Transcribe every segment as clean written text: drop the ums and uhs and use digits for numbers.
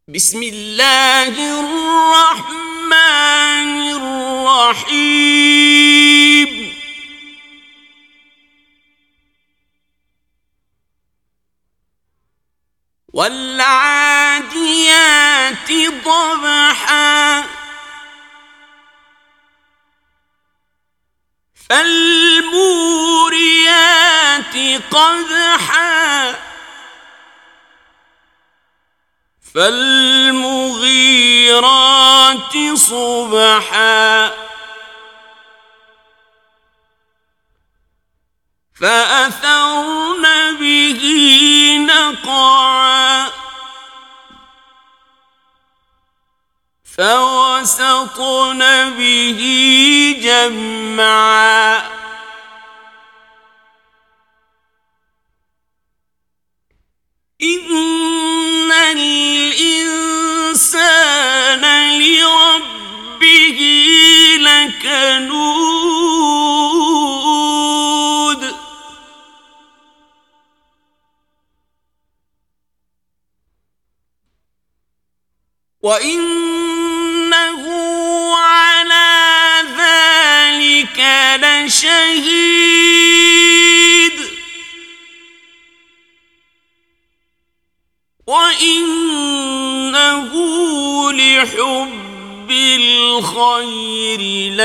بسم الله الرحمن الرحيم والعاديات ضبحا فالموريات قدحا فالمغيرات صبحا فأثرن به نقعا فوسطن به جمعا إن الإنسان لربه لكنود وإنه على ذلك لشهيد وإنه لحب الخير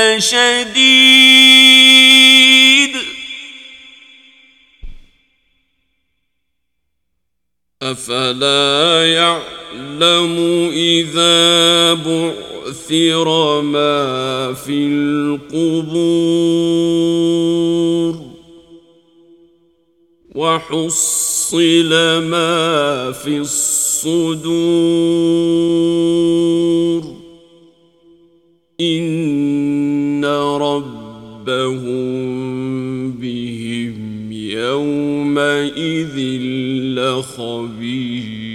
لشديد أفلا يعلم إذا بعثر ما في القبور وحصل ما في الصدور إن ربهم بهم يومئذ لخبير